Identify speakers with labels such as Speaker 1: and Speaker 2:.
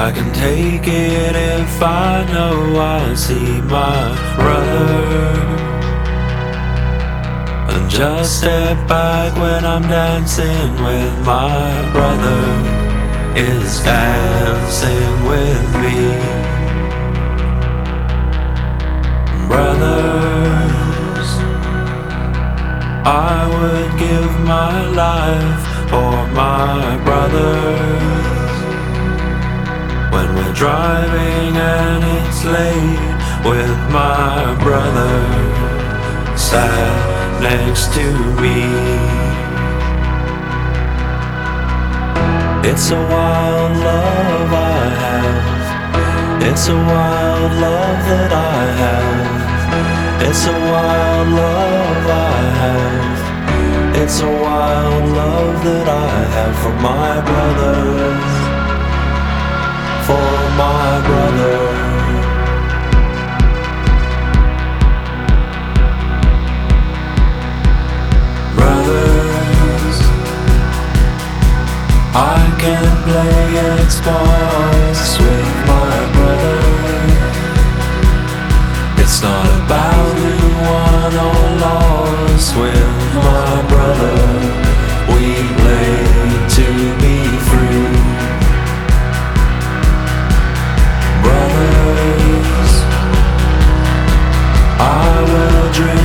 Speaker 1: I can take it if I know I'll see my brother, and just step back when I'm dancing with my brother is dancing with me. Brothers, I would give my life for my brothers. When we're driving and it's late with my brother sat next to me. It's a wild love I have. It's a wild love that I have. It's a wild love I have. It's a wild love that I have for my brothers. For my brother. Brothers, I can play Xbox with my brother. It's not about who won or lost with my brother. We play to be free. Brothers, I will drink